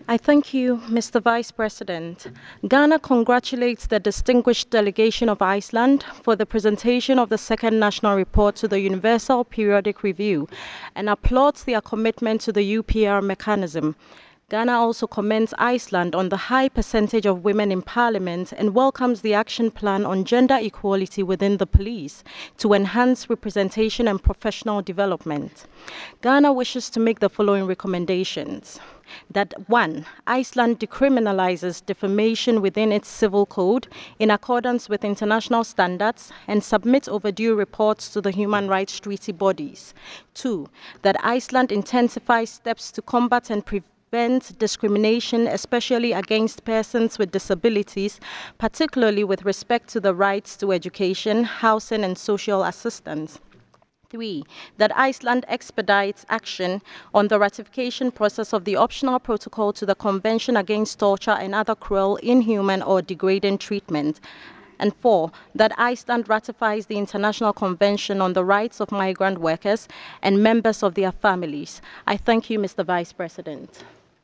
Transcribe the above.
I thank you, Mr. Vice President. Ghana congratulates the distinguished delegation of Iceland for the presentation of the second national report to the Universal Periodic Review and applauds their commitment to the UPR mechanism. Ghana also commends Iceland on the high percentage of women in parliament and welcomes the action plan on gender equality within the police to enhance representation and professional development. Ghana wishes to make the following recommendations. That 1. Iceland decriminalizes defamation within its civil code in accordance with international standards and submits overdue reports to the human rights treaty bodies. 2. That Iceland intensifies steps to combat and prevent discrimination, especially against persons with disabilities, particularly with respect to the rights to education, housing, and social assistance. 3. That Iceland expedites action on the ratification process of the optional protocol to the Convention Against Torture and Other Cruel, Inhuman, or Degrading Treatment. And 4. That Iceland ratifies the International Convention on the Rights of Migrant Workers and members of their families. I thank you, Mr. Vice President.